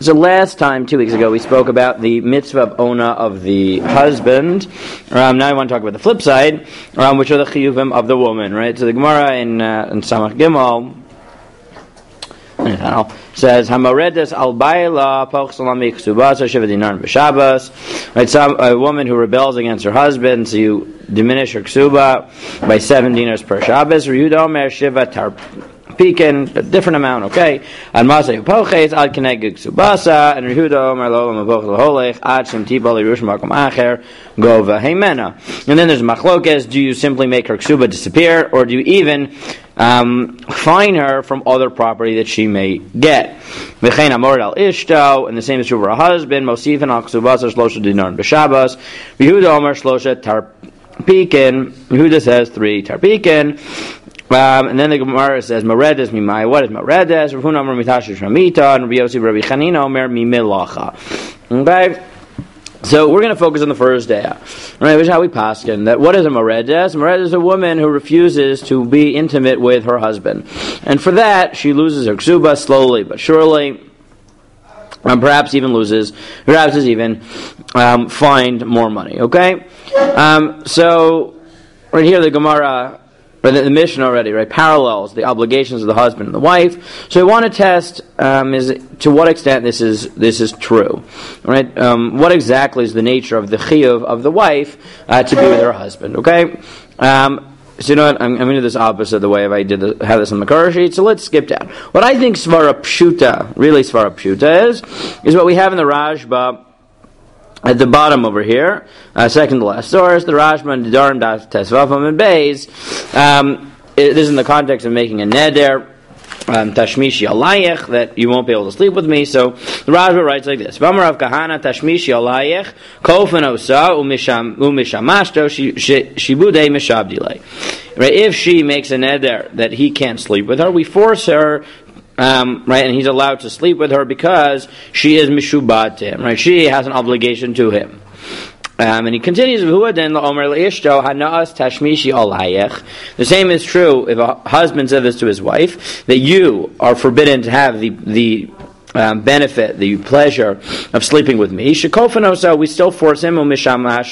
So last time, 2 weeks ago, we spoke about the mitzvah of ona of the husband. Now I want to talk about the flip side, which are the chiyuvim of the woman, right? So the Gemara in Samach Gimel says, "Hamaredes al bayla poch salami ksubasa shiva dinar b'Shabbos." Right, a woman who rebels against her husband, so you diminish her ksuba by 7 dinars per Shabbos. Riyuda omer shiva tarpikin, a different amount, okay? Ad masay upoches ad kenegig ksubasa, and Riyuda omer lo mapoch l'holech ad shem tiba lirush makom acher gova heimena. And then there's machlokes: do you simply make her ksuba disappear, or do you even fine her from other property that she may get? V'chein amor al ishto, and the same is true for a husband. Mosifin al ksubasa shlosha dinar b'Shabbos. Yehuda omer shlosha tarpikin. Yehuda says 3 tarpikin. And then the Gemara says, Maredes mimai. What is Maredes? Rav Huna omer mitashish ramita, and Rabbi Yossi Rabbi Chanina omer mimilacha. Okay? So we're going to focus on the first day, right? Which is how we paskin. That what is a maredes? Maredes is a woman who refuses to be intimate with her husband, and for that she loses her ksuba slowly but surely, and perhaps is even fined more money. Okay, so right here the Gemara. Or the Mishnah already, right, parallels the obligations of the husband and the wife. So we want to test is to what extent this is true, right? What exactly is the nature of the chiyuv of the wife to be with her husband? Okay, so you know what? I'm going to do this opposite the way if I have this on the cover sheet. So let's skip down. What I think svara pshuta is what we have in the Rashba. At the bottom over here, second to last source, the Rashba and Nedarim Daf Tesvafam and Beis. This is in the context of making a neder, tashmishi alayich, that you won't be able to sleep with me. So the Rashba writes like this: V'amar Rav Kahana tashmishi alayich kofen osa umishamashto shibudei mishabdilei. Right, if she makes a neder that he can't sleep with her, we force her. Right, and he's allowed to sleep with her because she is mishubad to him. Right, she has an obligation to him. And he continues, the same is true if a husband says this to his wife, that you are forbidden to have the benefit, the pleasure of sleeping with me. We still force him, and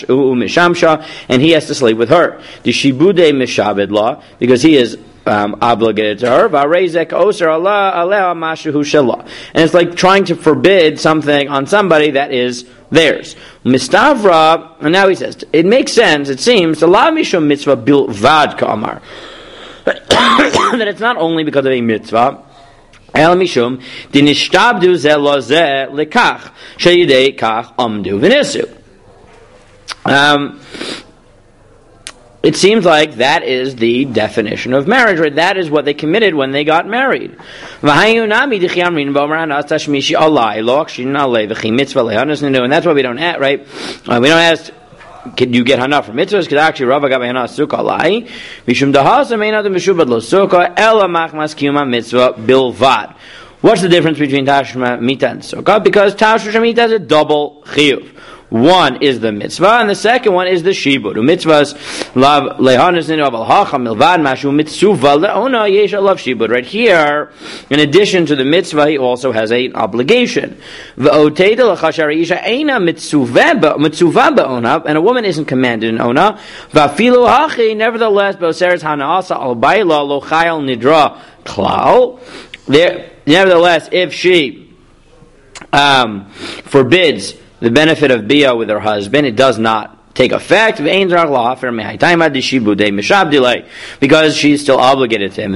he has to sleep with her. The shibude mishabed law, because he is obligated to her, and it's like trying to forbid something on somebody that is theirs. Mistavra, and now he says, it makes sense, it seems, that it's not only because of a mitzvah, El mishum dinishtabdu ze lo ze lekach sheyidei kach amdu v'nisu. It seems like that is the definition of marriage, right? That is what they committed when they got married. And that's why we don't ask, right? We don't ask, can you get hana from mitzvahs? Because actually, Rava got hana sukkah alai. Mishum dahasa meinad mishubad lo sukkah ela machmas kiyuma mitzvah bilvad. What's the difference between Tashma Mita and Sukkah? Because Tashma Mita has a double chiyuv. One is the mitzvah, and the second one is the shibud. Mitzvahs lav lehanas ninav al hacha milvad mashu mitzuva leona yesh alav shibud. Right here, in addition to the mitzvah, he also has an obligation. V'oteda lechashari isha eina mitzuva be'ona, and a woman isn't commanded in ona. V'afilu hachi, nevertheless, bo'seres hanasa al bayla lo chayal nidra klal. Nevertheless, if she forbids the benefit of bia with her husband, it does not take effect because she's still obligated to him.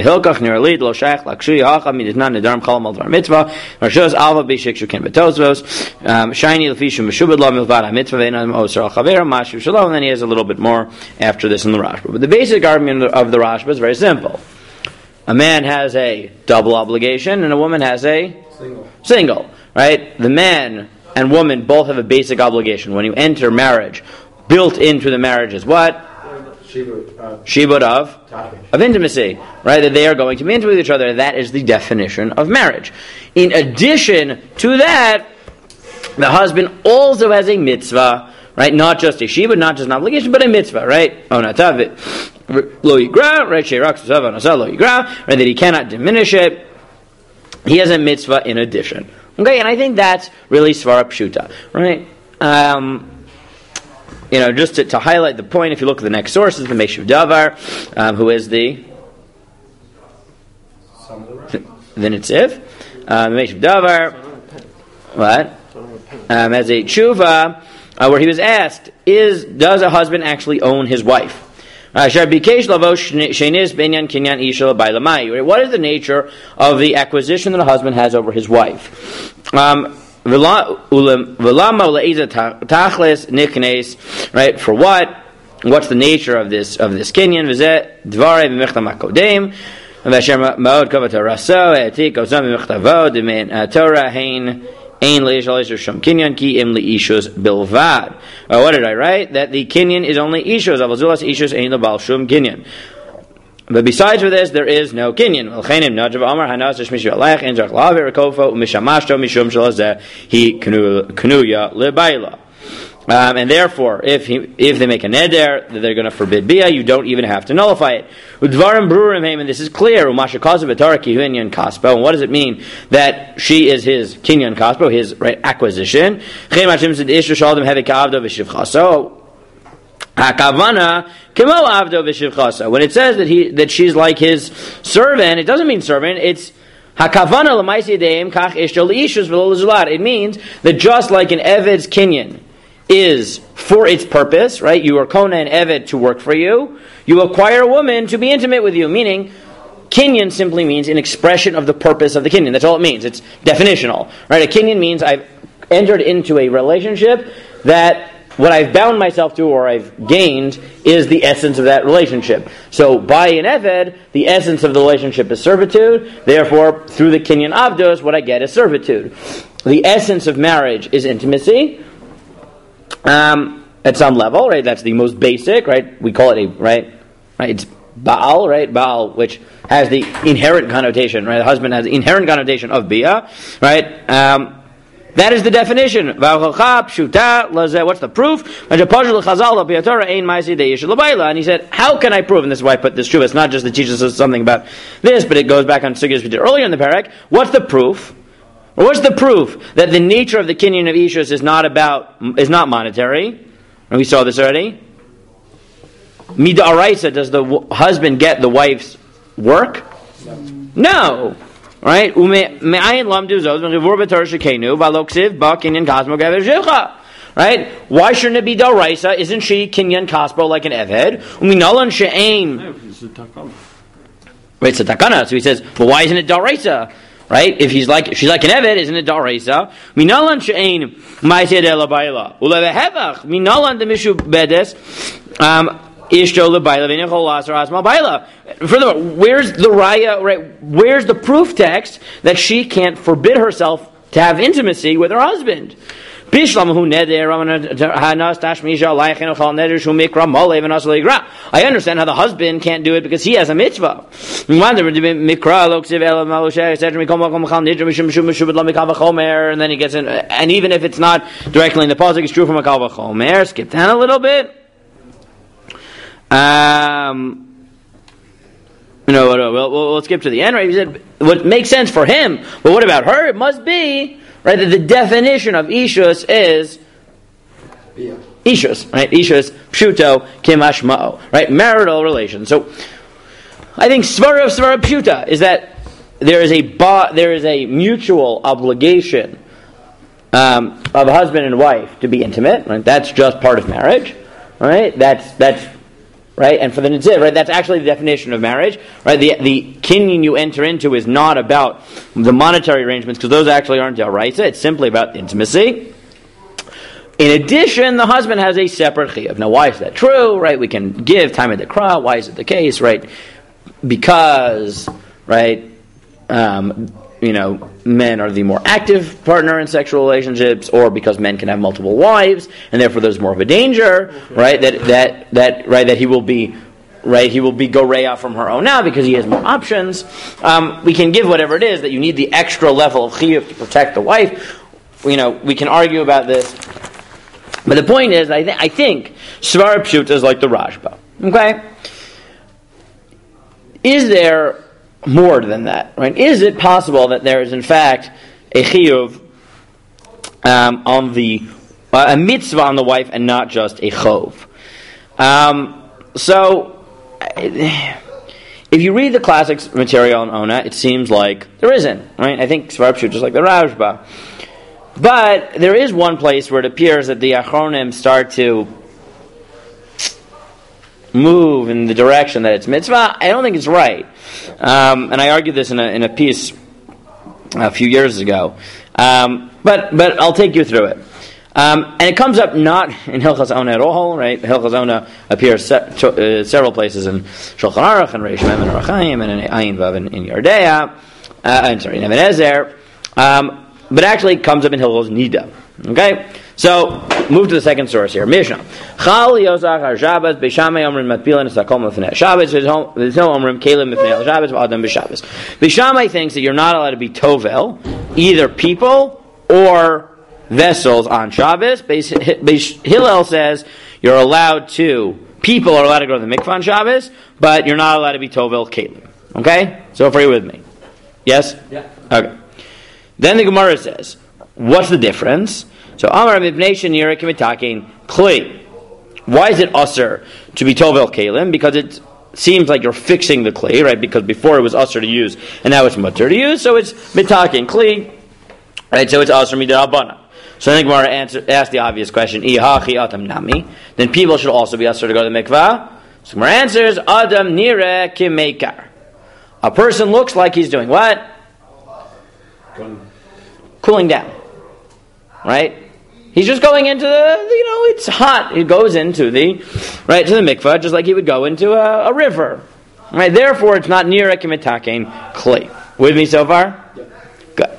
And then he has a little bit more after this in the Rashba. But the basic argument of the Rashba is very simple. A man has a double obligation and a woman has a single. Right? The man and woman both have a basic obligation. When you enter marriage, built into the marriage is what? Shibud of intimacy. Right? That they are going to be intimate with each other. That is the definition of marriage. In addition to that, the husband also has a mitzvah. Right? Not just a shibud, not just an obligation, but a mitzvah. Right? Onatavit. Lo yigra, right? Right? That he cannot diminish it. He has a mitzvah in addition. Okay, and I think that's really svara pshuta, right? Just to highlight the point, if you look at the next sources, the Meshuv Davar, who is the Nitziv, the Meshuv Davar, what? As a tshuva, where he was asked, does a husband actually own his wife? What is the nature of the acquisition that a husband has over his wife? Right? For what? What's the nature of this kinyan? What did I write? That the kinyan is only ishus. Avazulas ishus ain't the bal shum kinyan. But besides for this, there is no kinyan. And therefore, if they make a neder that they're going to forbid bia, you don't even have to nullify it. And this is clear. And what does it mean that she is his kinyan kaspo, his acquisition? When it says that she's like his servant, it doesn't mean servant. It's it means that just like an eved's kinyan is for its purpose, right? You are kona and eved to work for you. You acquire a woman to be intimate with you, meaning kinyan simply means an expression of the purpose of the kinyan. That's all it means. It's definitional, right? A kinyan means I've entered into a relationship that what I've bound myself to or I've gained is the essence of that relationship. So by an eved, the essence of the relationship is servitude. Therefore, through the kinyan avdos, what I get is servitude. The essence of marriage is intimacy. At some level, right? That's the most basic, right? We call it right? It's Baal, right? Baal, which has the inherent connotation, right? The husband has the inherent connotation of Bia, right? That is the definition. What's the proof? And he said, how can I prove? And this is why I put this true. It's not just that teaches us something about this, but it goes back on sugyas we did earlier in the parak. What's the proof? Or what's the proof that the nature of the kinyan of ishus is not monetary? And we saw this already. Mida araisa, does the husband get the wife's work? No. Right? Right? Why shouldn't it be daraisa? Isn't she kinyan kaspo like an eved? Right, it's a takana. So he says, well, why isn't it daraisa? Right? If she's like an eved, isn't it daraisa? Minalan she'ein ma'aseh delabayla. Ulevehevach minalan demishu bedes ishto lebayla v'nichol lasar asmal bayla. Furthermore, where's the raya? Right? Where's the proof text that she can't forbid herself to have intimacy with her husband? I understand how the husband can't do it because he has a mitzvah. And then he gets in, and even if it's not directly in the pasuk, it's true from a kal v'chomer. Skip down a little bit. We'll skip to the end, right? He said, what makes sense for him, but what about her? It must be, right, that the definition of ishus is ishus, right? Ishus, pshuto, kimashmao, right? Marital relations. So, I think svara pshuta is that there is a mutual obligation of a husband and wife to be intimate, right? That's just part of marriage, right? That's right, and for the Nitziv, right, that's actually the definition of marriage, right? The kinyan you enter into is not about the monetary arrangements, because those actually aren't d'oraisa. It's simply about intimacy. In addition, the husband has a separate chiyuv. Now, why is that true, right? We can give time at the kra. Why is it the case, right? Because, right, men are the more active partner in sexual relationships, or because men can have multiple wives, and therefore there's more of a danger, right? That he will be goreya from her own now because he has more options. We can give whatever it is that you need the extra level of chiyuv to protect the wife. We can argue about this, but the point is, I think svara pshuta is like the Rashba. Okay, is there more than that, right? Is it possible that there is, in fact, a chiyuv on the a mitzvah on the wife and not just a chov. So, if you read the classics material on Ona, it seems like there isn't. Right? I think Svar Pshuta just like the Rashba. But there is one place where it appears that the Achronim start to move in the direction that it's mitzvah. I don't think it's right. And I argued this in a piece a few years ago. But I'll take you through it. And it comes up not in Hilchas Ona at all, right? Hilchas Ona appears several places in Shulchan Aruch and Reish Mem and Orach Chaim and in Ayin Vav in Yardea. In Even Ezer. But actually it comes up in Hilchos Nida. Okay? So, move to the second source here. Mishnah. Chal Yosach Har Shabbos Beishamai Omrim Matpilan Esakom Lefnei Shabbos. There's no Omrim Kelim Lefnei Shabbos Adam B'Shabbos. Beishamai thinks that you're not allowed to be Tovel, either people or vessels on Shabbos. Hillel says you're allowed to, people are allowed to go to the mikvah on Shabbos, but you're not allowed to be Tovel Kelim. Okay? So far, you with me? Yes? Yeah. Okay. Then the Gemara says, what's the difference? So, Amar Mibnei Shenira Kimitakin Kli. Why is it usher to be Tovel Kelim? Because it seems like you're fixing the Kli, right? Because before it was usher to use, and now it's mutter to use, so it's Mitakin Kli, right? So it's usher Midarabana. So then the Gemara asked the obvious question, Ihachi Adam Nami. Then people should also be usher to go to the mikvah. So the Gemara answers, Adam Nire Kimekar. A person looks like he's doing what? Cooling down. Right? He's just going into it's hot. He goes into to the mikvah, just like he would go into a river. Right? Therefore, it's not near ekimitakein clay. With me so far? Yeah. Good.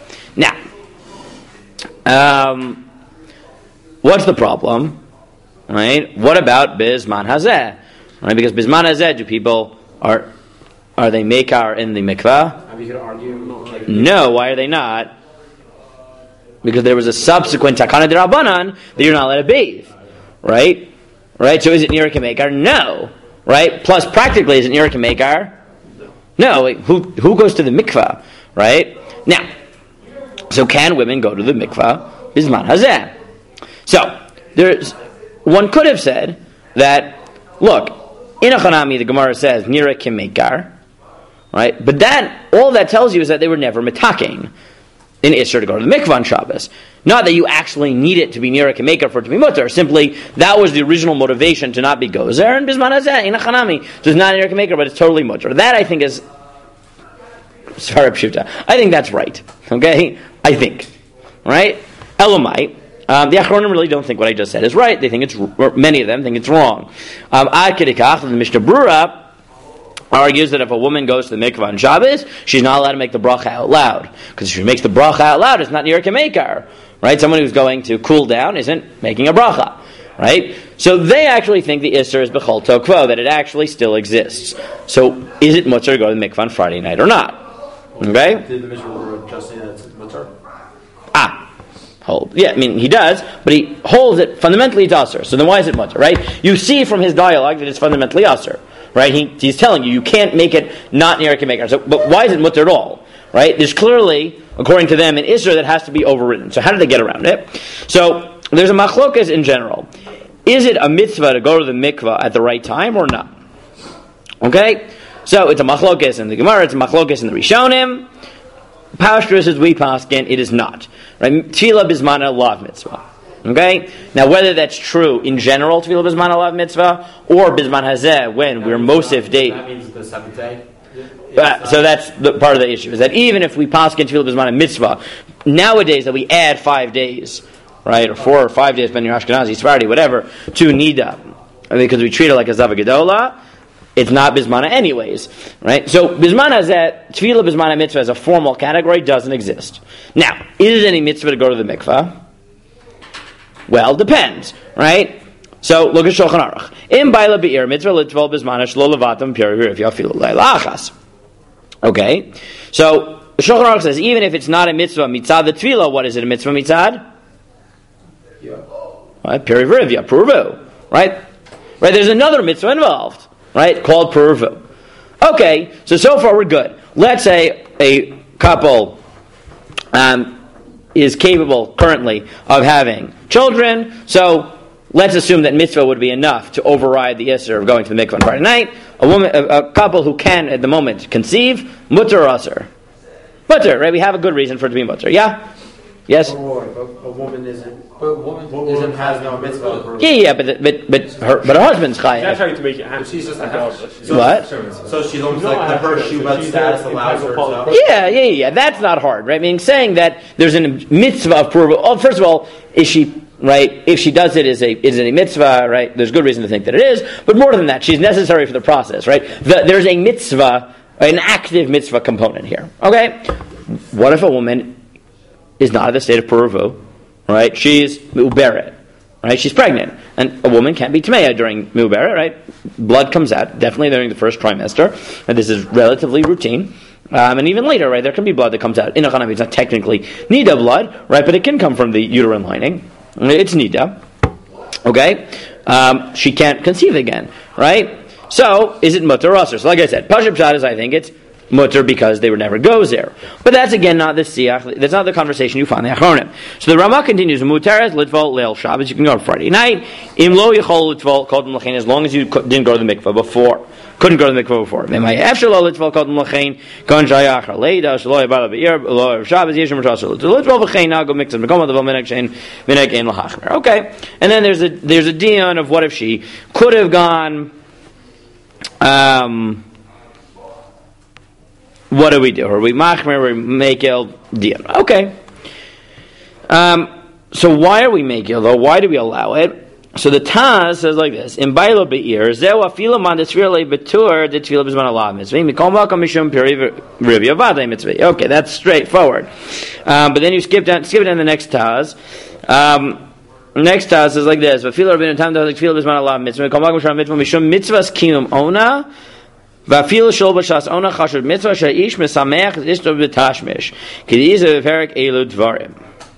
Now, what's the problem? Right? What about bizman hazeh? Right? Because bizman hazeh, do people are they mekar in the mikvah? I mean, you could argue. No. Why are they not? Because there was a subsequent takana d'Rabbanan that you're not allowed to bathe, right? Right. So is it nira k'meikar? No, right? Plus, practically, is it nira k'meikar? No. Wait, who goes to the mikvah, right? Now, so can women go to the mikvah? Bizman hazeh. So one could have said that. Look, in a Chanami, the Gemara says nira k'meikar, right? But all that tells you is that they were never mitaking in Isser to go to the mikvah on Shabbos. Not that you actually need it to be nira k'meikar for it to be mutter. Simply, that was the original motivation to not be gozer. And bisman hazeh in a chanami, so it's not nira k'meikar, but it's totally mutter. That I think is Svar Pshuta. I think that's right. Okay, I think right. Elamite. The Achronim really don't think what I just said is right. They think many of them think it's wrong. Ad kedikach, the Mishnah Brura argues that if a woman goes to the mikvah on Shabbos, she's not allowed to make the bracha out loud. Because if she makes the bracha out loud, it's not nira k'meikar. Right? Someone who's going to cool down isn't making a bracha. Right? So they actually think the Isser is b'chol tokvo, that it actually still exists. So is it mutter to go to the mikvah on Friday night or not? Okay? Did the Mishnah just say that it's mutter? Hold. Yeah, I mean, he does, but he holds it fundamentally it's usher. So then why is it mutter, right? You see from his dialogue that it's fundamentally usher. Right? He's telling you can't make it not nira k'meikar. So, but why is it mutter at all? Right? There's clearly, according to them, an Isser that has to be overridden. So how do they get around it? So there's a machlokas in general. Is it a mitzvah to go to the mikvah at the right time or not? Okay? So it's a machlokas in the Gemara, it's a machlokas in the Rishonim. Pashtus, as we paskin, it is not. Right? Tefillah bismana lav mitzvah. Okay? Now, whether that's true in general, Tefillah Bizman Alav Mitzvah, or Bizman Hazeh, when we're Mosif Day. That means the seventh day? So that's the part of the issue, is that even if we paskin Tefillah Bizman Mitzvah, nowadays that we add 5 days, right, or 4 or 5 days, Ben Ashkenazi, Sephardi, whatever, to Nida, because we treat it like a Zava Gedola, it's not Bizmana anyways, right? So Bizman Hazeh, Tefillah Bizman Mitzvah as a formal category doesn't exist. Now, is it any mitzvah to go to the mikvah? Well, depends, right? So look at Shulchan Aruch. In Baila Be'ir Mitzvah Litvol Bizmana Shlo Levatam Piri if Yafilu Laila Achas. Okay, so Shulchan Aruch says even if it's not a mitzvah mitzad the tefillah, what is it a mitzvah mitzad? Right, Piri V'Rivya Puruvu, right? Right. There's another mitzvah involved, right, called Puruvu. Okay, so far we're good. Let's say a couple is capable currently of having children, so let's assume that mitzvah would be enough to override the issur of going to the mikvah on Friday night. A couple who can at the moment conceive, mutter or asur? Mutter, right? We have a good reason for it to be mutter. Yeah? Yes? A woman has no mitzvah. Yeah, but her husband's chayav. That's how to make it happen. She's just a What? So she's almost like her shubad status allows her to. Yeah. That's not hard, right? I mean, saying that there's a mitzvah of approval. Oh, first of all, is she right? If she does it, is it a mitzvah, right? There's good reason to think that it is. But more than that, she's necessary for the process, right? There's a mitzvah, an active mitzvah component here. Okay. What if a woman is not in the state of Puruvu, right? She's Uberet, right? She's pregnant. And a woman can't be Tmeya during Uberet, right? Blood comes out, definitely during the first trimester. And this is relatively routine. And even later, right, there can be blood that comes out. In a Hanabi, it's not technically Nida blood, right? But it can come from the uterine lining. It's Nida. Okay? She can't conceive again, right? So, is it Mutter or Asr? So like I said, Pashab Shad is, I think, it's mutter because they would never goes there. But that's again not the siach. That's not the conversation you find in the Achronim. So the Ramah continues: Muteres litvol leil Shabbos. You can go on Friday night. Im lo yichol litvol kodem lachein, as long as you didn't go to the mikvah before. Couldn't go to the mikvah before. May after lo litvol kodem lachein kon shayach leida shlo yabal beir lo Shabbos yeshim rasol litvol v'chein now go mix it. Mekom adav minek shein minek ein lahachmer. Okay, and then there's a dion of what if she could have gone. What do we do? Are we machmer? Are we mekel dion? Okay. So why are we mekel though? Why do we allow it? So the Taz says like this: In Bailo Be'ir, Zeu Afilu Man Desfirle Betur the Tefillah B'Zman Allah Mitzvah. Mikom Vakam Mishum Peri Rivi Avadei Mitzvah. Okay, that's straightforward. But then you skip down the next Taz. Next Taz says like this: Afilu Rabbeinu Tam Dach Tefillah B'Zman Allah Mitzvah. Mikom Vakam Mishum Mitzvah Mishum Mitzvahs Kinum Ona. Va'afil shol b'shas ona chashud mitzvah she'ish mesameach ishto b'tashmish k'di'izeh v'perek elu dvarim.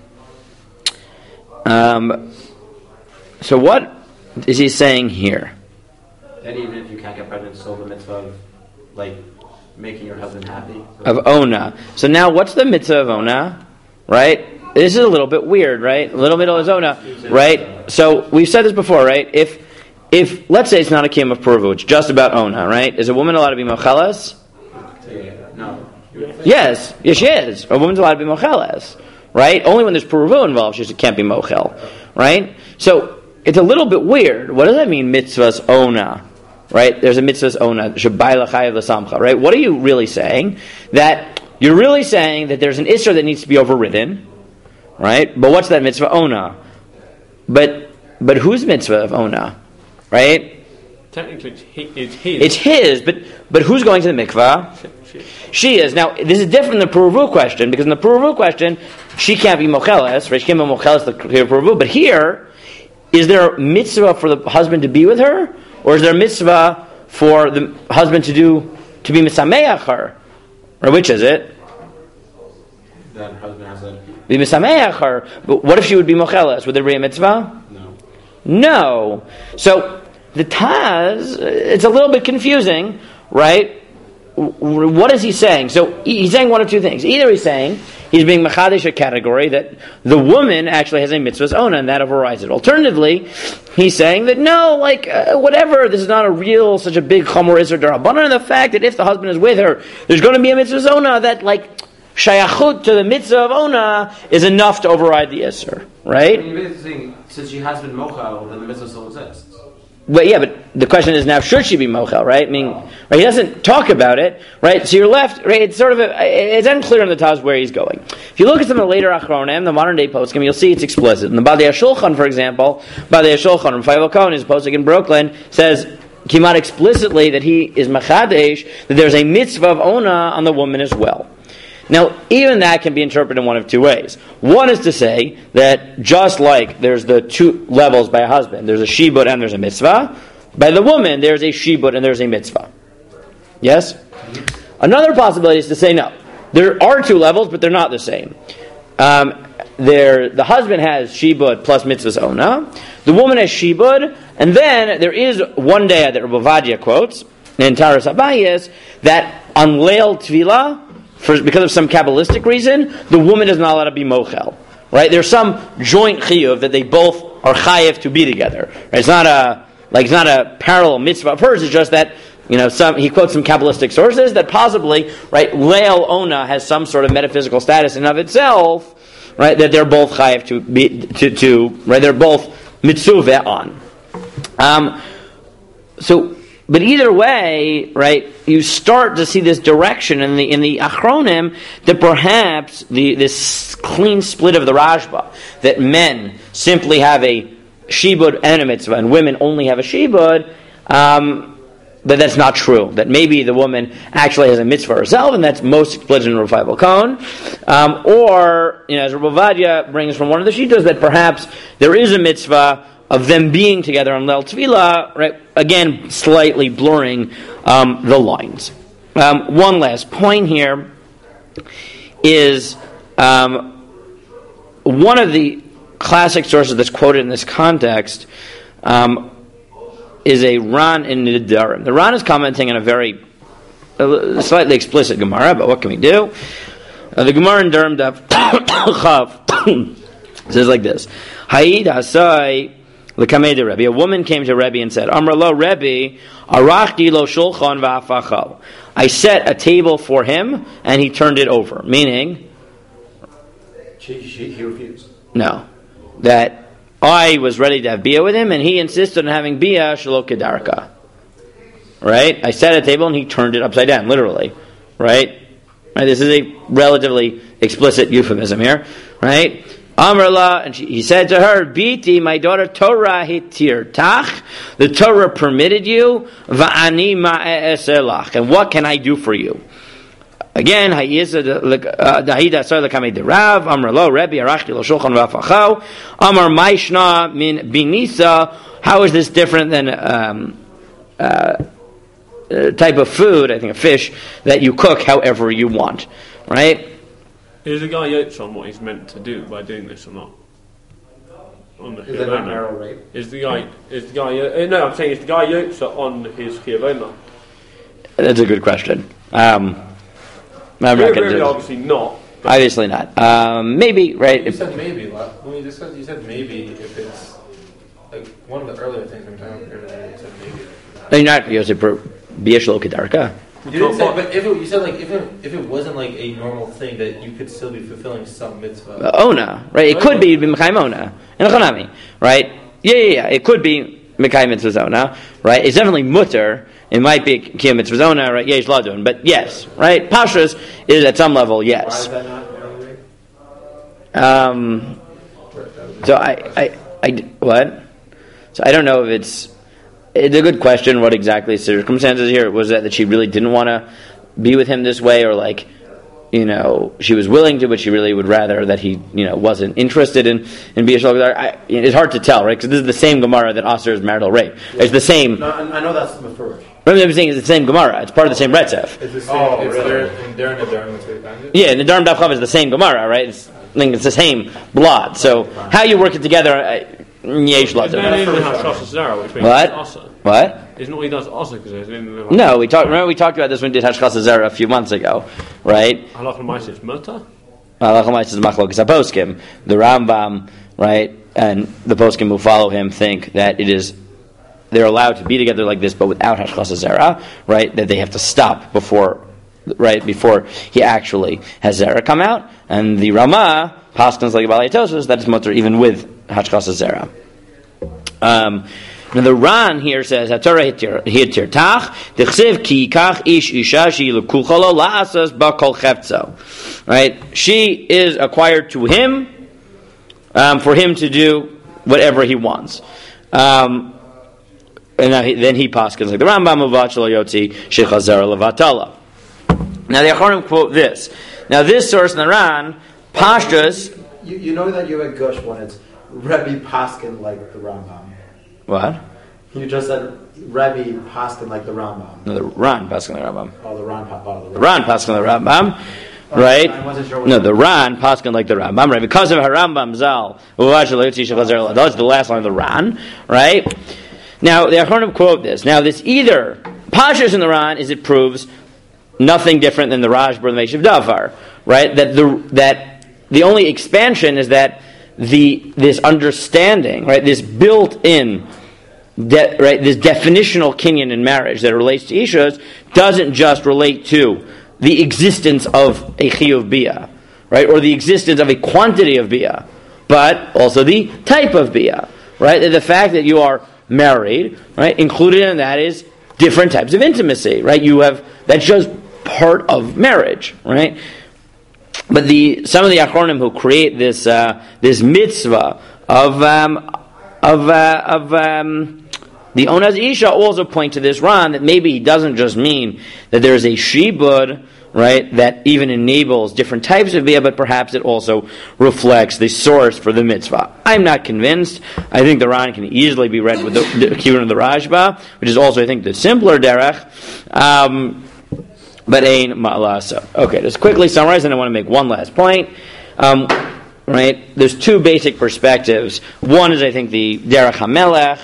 So what is he saying here? And even if you can't get pregnant, still the mitzvah of like making your husband happy. Of ona. So now what's the mitzvah of ona? Right? This is a little bit weird, right? A little bit of ona, right? So we've said this before, right? If let's say it's not a kiyum of Puruvu, it's just about ona, right? Is a woman allowed to be mocheles? No. Yes, she is. A woman's allowed to be mocheles, right? Only when there's Puruvu involved, she can't be mochel, right? So it's a little bit weird. What does that mean, mitzvahs ona? Right? There's a mitzvahs ona, shabai l'chayev l'samcha, right? What are you really saying? That you're really saying that there's an issur that needs to be overridden, right? But what's that mitzvah ona? But whose mitzvah of ona? Right? Technically, it's his. It's his, but who's going to the mikvah? She is. Now, this is different than the Puruvu question, because in the Puruvu question, she can't be mocheles, right? She can't be mocheles the Puruvu. But here, is there a mitzvah for the husband to be with her? Or is there a mitzvah for the husband to be misameach her? Or which is it? Then husband has to be misameach her. But what if she would be mocheles? Would there be a mitzvah? No. So the Taz, it's a little bit confusing, right? What is he saying? So he's saying one of two things. Either he's saying he's being machadish a category that the woman actually has a mitzvah's ona and that overrides it. Alternatively, he's saying that no, whatever, this is not such a big chamor isur d'Rabbanan, and the fact that if the husband is with her, there's going to be a mitzvah's ona that shayachut to the mitzvah of ona is enough to override the isur, right? Since she has been mochel, then the mitzvah still exists. But the question is now, should she be mochel, right? I mean, right, he doesn't talk about it, right? So you're left, right? It's sort of it's unclear in the Taz where he's going. If you look at some of the later Achronim, the modern day poskim, you'll see it's explicit. In the Badei HaShulchan, for example, Badei HaShulchan from Feivel Cohen, his posik in Brooklyn, says Kimat explicitly that he is machadesh, that there's a mitzvah of ona on the woman as well. Now, even that can be interpreted in one of two ways. One is to say that just like there's the two levels by a husband, there's a shibud and there's a mitzvah, by the woman there's a shibud and there's a mitzvah. Yes? Another possibility is to say no. There are two levels, but they're not the same. The husband has shibud plus mitzvah's ona. The woman has shibud, and then there is one day that Rabbi Ovadia quotes in Taras Abayis that on Leil Tvilah, because of some Kabbalistic reason, the woman is not allowed to be mochel. right? There's some joint chiyuv that they both are chayiv to be together. Right? It's not a parallel mitzvah of hers. It's just that he quotes some Kabbalistic sources that possibly, right, Leil Ona has some sort of metaphysical status in of itself, right? That they're both chayiv to be right. They're both mitzuvah on. But either way, right, you start to see this direction in the Achronim that perhaps this clean split of the Rashba, that men simply have a shibud and a mitzvah, and women only have a shibud, that's not true. That maybe the woman actually has a mitzvah herself, and that's most explicit in Revival Cone. Or, as Rabbi Ovadia brings from one of the Shittos, that perhaps there is a mitzvah of them being together on Leil Tefillah, right? Again, slightly blurring the lines. One last point here is one of the classic sources that's quoted in this context is a Ran in Nidarim. The Ran is commenting on a very slightly explicit Gemara, but what can we do? The Gemara in Durham Daf Chav says like this: Haid Hasai l'kamei de Rebbe. A woman came to Rebbe and said, Amar lo Rebbe, arachti lo shulchan va'afachal. I set a table for him and he turned it over. Meaning, he refused. No, that I was ready to have bia with him and he insisted on having bia shelo kedarka. Right? I set a table and he turned it upside down, literally. Right? This is a relatively explicit euphemism here. Right? Amrla, and he said to her, Biti, my daughter, Torah hitir tach, the Torah permitted you, va'ani ma'eselach, and what can I do for you? Again, Dahida Asar L'Kamei Derav, Amrlo, Rebbe, Arachti Lo Shulchan V'Afachau, Amar Maishna Min Binisa, how is this different than type of food, I think a fish, that you cook however you want, right? Is the guy yokes on what he's meant to do by doing this or not? Is that not narrow rape? No, I'm saying is the guy yokes on his chiyavona? That's a good question. I'm not going to do obviously not. Obviously not. Maybe, right? You said maybe. When you discussed, you said maybe if it's like one of the earlier things from time. You said maybe. No, you're not. You said biyashlo kedarka. You didn't say, but you said like if it wasn't like a normal thing that you could still be fulfilling some mitzvah. Ona, right? It could be Mekayim Ona and Chanami, right? Yeah. It could be Mekayim Mitzvah Ona, right? It's definitely mutter. It might be Kiyam Mitzvah Ona, right? Yesh Ladun, but yes, right? Pashas is at some level yes. Why is that not narrow rape? So I what? So I don't know if it's a good question. What exactly circumstances here was that she really didn't want to be with him this way, or like, she was willing to, but she really would rather that he, wasn't interested in Biyashal. It's hard to tell, right? Because this is the same Gemara that Aser is marital rape. It's the same. No, I know that's the first. What I'm saying is the same Gemara. It's part of the same Retzef. It's the same. They're in the Durham. That's what you found it? Yeah, in the Durham Daf Chav is the same Gemara, right? It's the same blood. So how you work it together? Yesh Ladun. What? Isn't what he does also because no, we talked about this when we did Hashchas Zera a few months ago, right? Halach l'maisa is mutter. Halach l'maisa is machlokas haposkim. The Rambam, right, and the poskim who follow him think that they're allowed to be together like this, but without Hashchas Zera, right? That they have to stop before he actually has Zera come out, and the Rama paskins like Balei Tosfos that it's mutter even with Hashchas Zera. Now the Ran here says, "Hatorah hitir tach dechsev ki kach ish isha she lekuchalo laasas bakol chefzo." Right, she is acquired to him for him to do whatever he wants. And then he paskins like the Rambam uvachal yotzi shechazar levatala. Now the Acharonim quote this. Now this source in the Ran, Pashtus. You know that you have a gush when it's Rebbe paskin like the Rambam. What? You just said Rebbe paskin like the Rambam. No, the Ran paskin the Rambam. Oh, the Ran paskin the Rambam, right? I wasn't sure. No, the Ran paskin like the Rambam, right? Because of Harambam Zal, that's the last line of the Ran, right? Now the Acharonim quote this. Now this either Pashas in the Ran is it proves nothing different than the Rashba and the Meishav Davar, right? That the only expansion is that this understanding, right, this built-in, this definitional kinyan in marriage that relates to ishus doesn't just relate to the existence of a chiyuv bia, right, or the existence of a quantity of bia, but also the type of bia, right? The fact that you are married, right, included in that is different types of intimacy, right? That's just part of marriage, right? But some of the achronim who create this mitzvah of the onaz isha also point to this Ran that maybe he doesn't just mean that there is a shibud, right, that even enables different types of bia, but perhaps it also reflects the source for the mitzvah. I'm not convinced. I think the Ran can easily be read with the Kivun of the Rashba, which is also, I think, the simpler derech. But ein ma'alasa. Okay, just quickly summarize, and I want to make one last point. Right, there's two basic perspectives. One is, I think, the derech hamelech.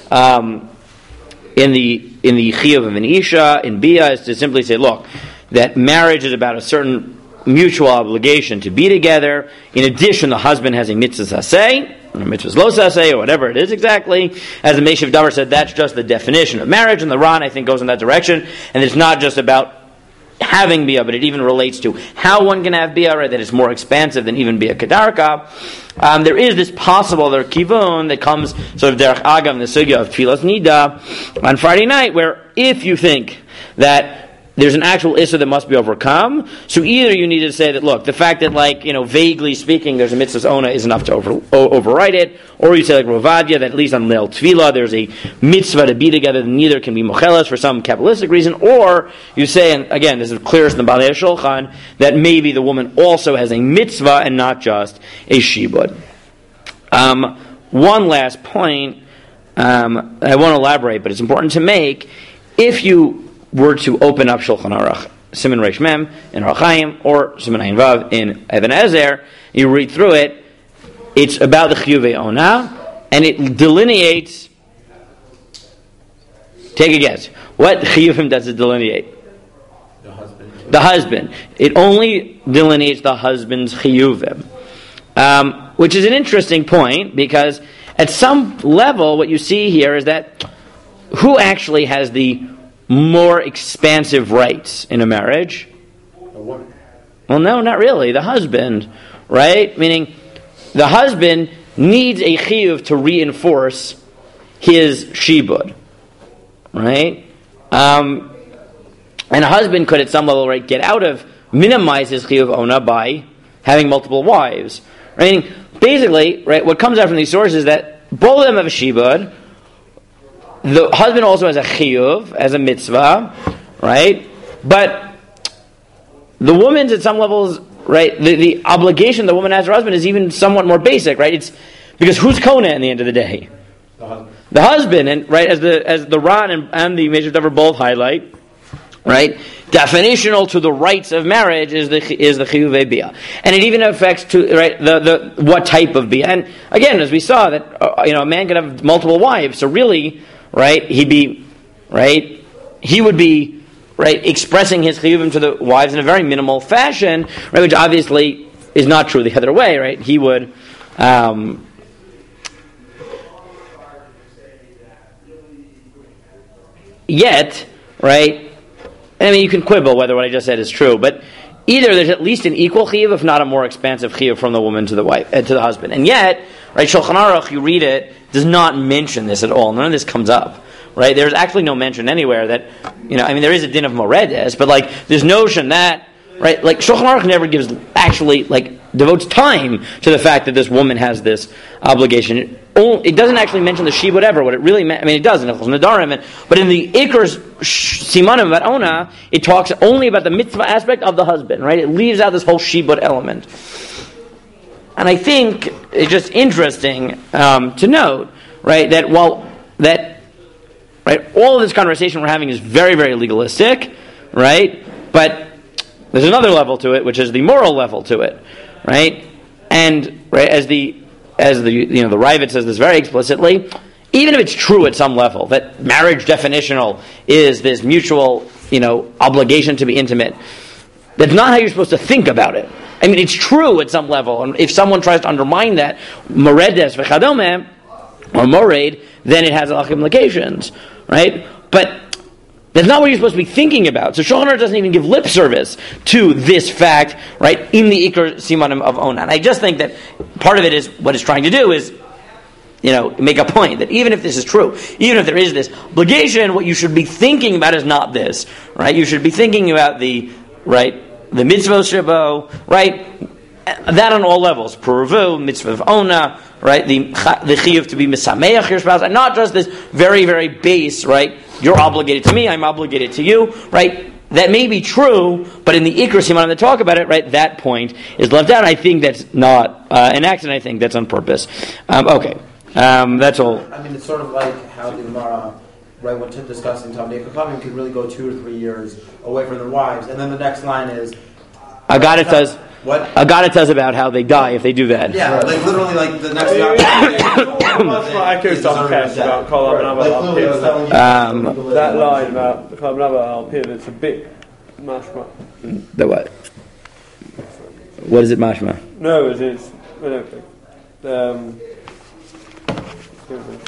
In the chiyuv of an isha, in bia, is to simply say, look, that marriage is about a certain mutual obligation to be together. In addition, the husband has a mitzvah saseh, or a mitzvah lo saseh, or whatever it is exactly. As the Meshiv Davar said, that's just the definition of marriage, and the Ran, I think, goes in that direction. And it's not just about having bia, but it even relates to how one can have bia, right, that is more expansive than even bia kedarka. There is this possible other kivun that comes sort of derech agav in the sugya of tfilas nida on Friday night, where if you think that there's an actual issue that must be overcome, so either you need to say that, look, the fact that, vaguely speaking, there's a mitzvah's ona is enough to override it, or you say, like Ravadia, that at least on Leil Tefillah, there's a mitzvah to be together, that neither can be mochelas for some Kabbalistic reason, or you say, and again, this is clearest in the Balei Shulchan, that maybe the woman also has a mitzvah and not just a shibud. One last point, I won't elaborate, but it's important to make. If you were to open up Shulchan Aruch, Siman Reish Mem in Orach Chaim, or Siman Ayin Vav in Even Ezer, you read through it, it's about the Chiyuvei Ona, and it delineates, take a guess, what Chiyuvim does it delineate? The husband. It only delineates the husband's Chiyuvim, which is an interesting point, because at some level, what you see here is that who actually has the more expansive rights in a marriage? A woman. Well, no, not really. The husband, right? Meaning, the husband needs a chiyuv to reinforce his shibud, right? And a husband could, at some level, right, minimize his chiyuv ona by having multiple wives. Right? Basically, right, what comes out from these sources is that both of them have a shibud. The husband also has a chiyuv, as a mitzvah, right? But the woman's, at some levels, right, the obligation the woman has to her husband is even somewhat more basic, right? It's because who's Kona in the end of the day? The husband, and right, as the Ran and the Meshiv Davar both highlight, right? Definitional to the rights of marriage is the chiyuvei bia, and it even affects to the what type of bia. And again, as we saw, that a man could have multiple wives, so really, right, he would be right expressing his chiyuvim to the wives in a very minimal fashion, right, which obviously is not true the other way, right? He would. Yet, right. I mean, you can quibble whether what I just said is true, but either there's at least an equal chiyuv, if not a more expansive chiyuv from the woman to the wife, to the husband. And yet, right, Shulchan Aruch, you read it, does not mention this at all. None of this comes up, right? There's actually no mention anywhere that, there is a din of moredes, but there's notion that, right, Shulchan Aruch never devotes time to the fact that this woman has this obligation. It doesn't actually mention the shibud ever. What it really meant, it does in Hilchos Nedarim, but in the Iker's Simanim about Ona, it talks only about the mitzvah aspect of the husband, right? It leaves out this whole shibud element. And I think it's just interesting to note, right, that all of this conversation we're having is very, very legalistic, right? But there's another level to it, which is the moral level to it, right? And right, as the Ravid says this very explicitly, even if it's true at some level that marriage definitional is this mutual, obligation to be intimate, that's not how you're supposed to think about it. I mean, it's true at some level. And if someone tries to undermine that, moredes v'chadome, or mored, then it has halachic implications, right? But that's not what you're supposed to be thinking about. So Shulchan Aruch doesn't even give lip service to this fact, right, in the Iker Simanim of Onan. I just think that part of it is, what it's trying to do is, make a point that even if this is true, even if there is this obligation, what you should be thinking about is not this, right? You should be thinking about the mitzvah shebo, right? That on all levels, puravu, mitzvah of ona, right? The chiyuv to be misameach your spouse, and not just this very, very base, right? You're obligated to me, I'm obligated to you, right? That may be true, but in the Iker Simanim that talk about it, right, that point is left out. I think that's not an accident. I think that's on purpose. Okay, that's all. I mean, it's sort of like how the Gemara, right, when discussing Talmidei Chachamim, could really go 2 or 3 years away from their wives, and then the next line is Agadah says. What? Agadah says about how they die if they do that. Yeah, like literally, like the next that line about the Kol Naba Al Piv, it's a bit mashma. The what? What is it, mashma? No, it's I don't think.